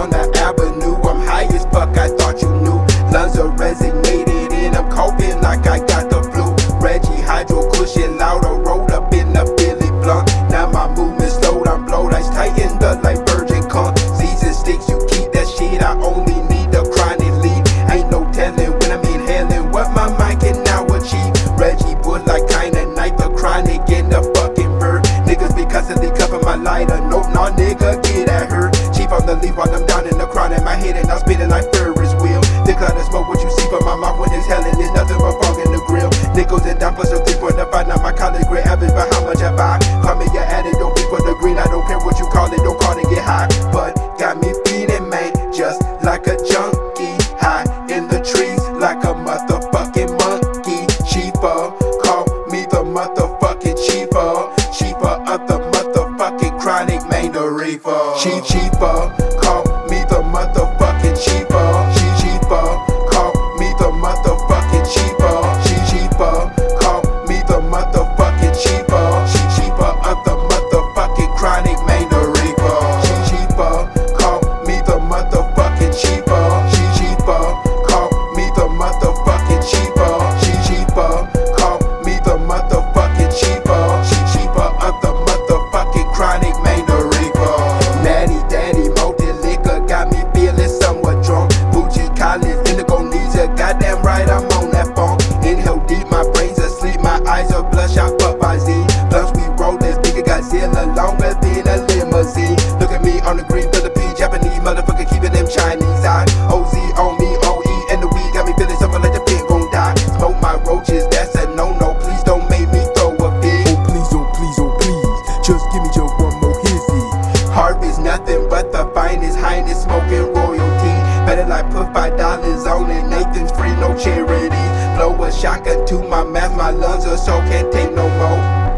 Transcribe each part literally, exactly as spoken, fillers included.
down the avenue. I'm high as fuck, I thought you knew. Lungs are resignated and I'm coughing like I got the flu. Reggie Hydro cushion louder, rolled up in the Philly blunt. Now my movement's slowed, I'm blowed, ice tightened up like virgin cunt. Z's and sticks, you keep that shit, I only need the chronic lead. Ain't no telling when I'm inhaling what my mind can now achieve. Reggie Bush like kinda night, the chronic in the fucking bird. Niggas be constantly cuffing my lighter, nope, nah nigga, get at her. Chief on the lead while I'm down in the chronic, my head and I'm spinning like Ferris wheel. The cloud of smoke, what you see from my mouth when it's hellin', there's nothing but fog in the grill. Nickels and dimes plus a three point five, now my college grade average, but how much I buy? Call me your addict, don't be for the green, I don't care what you call it, don't call it get high. But got me feeding, man, just like a junkie, high in the trees like a motherfucking monkey. Cheaper, call me the motherfucking cheaper, cheaper of the motherfucking chronic, man, the reefer. Cheap, cheaper, call me the motherfucking cheaper, cheap, cheaper, call me the motherfucking cheaper, cheap, cheaper, call me the motherfucking cheaper, cheap, cheaper of the motherfucking chronic, man, the reefer. Cheap, cheaper, call me the motherfucking cheaper, cheap, cheaper, call me the motherfucking cheaper, cheap, cheaper, call me the motherfucking cheaper, cheap, cheaper of the motherfucking chronic, man, the reefer. Natty daddy, malted liquor got me feeling somewhat drunk. Gucci Collins, Indonesia, goddamn right I'm on that phone. Inhale deep, my brain's asleep, my eyes are bloodshot, but by Z. Blunts we roll this bigger Godzilla, longer than a limousine. Look at me on the green Philippine, Japanese motherfucker keeping them Chinese eyes. O Z on me, O E and the weed got me feeling something like the pig gon' die. Smoke my roaches, that's a no-no, please don't make me throw a fit. Oh please, oh please, oh please, just give me just one more hizzy. Harvey's nothing but the finest, highness smoking royalty. Better like put five dollars on it, Nathan's free, no charities. Blow a shotgun to my mouth, my lungs are so can't take no more.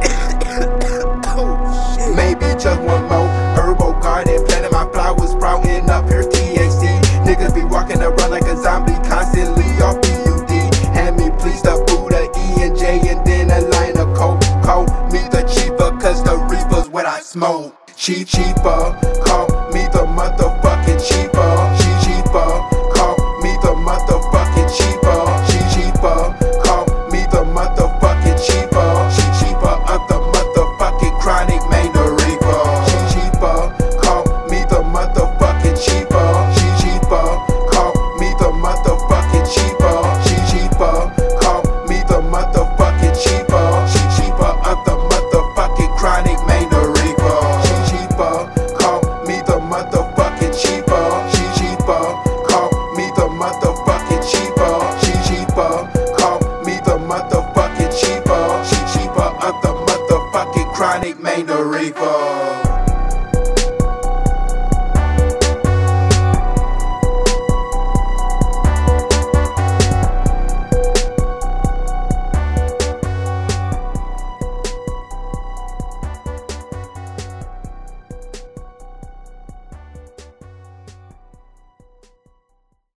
Oh shit. Maybe just one more. Herbal garden, planting my flowers, sprouting up here T H C. Niggas be walking around like a zombie, constantly off B U D. Hand me please the Buddha, E and J, and then a line of coke. Call me the cheaper, cause the reaper's what I smoke. Cheap, cheaper, call me the motherfucking cheaper. Cheap, cheaper, call me the motherfucking cheaper. Cheap, cheaper, call me the motherfucking cheaper. Cheap, cheaper of the motherfucking chronic, man, the reaper. Cheap, cheaper, call me the motherfucking cheaper. Cheap, cheaper, call me the motherfucking cheaper. Cheap, cheaper, call me the motherfucking cheaper. Cheap, cheaper of the motherfucking chronic, man, the reaper. Call me the motherfucking cheaper, cheap, cheaper, call me the motherfucking cheaper, cheap, cheaper, call me the motherfucking cheaper, cheap, cheaper of the motherfucking chronic, man, the reaper.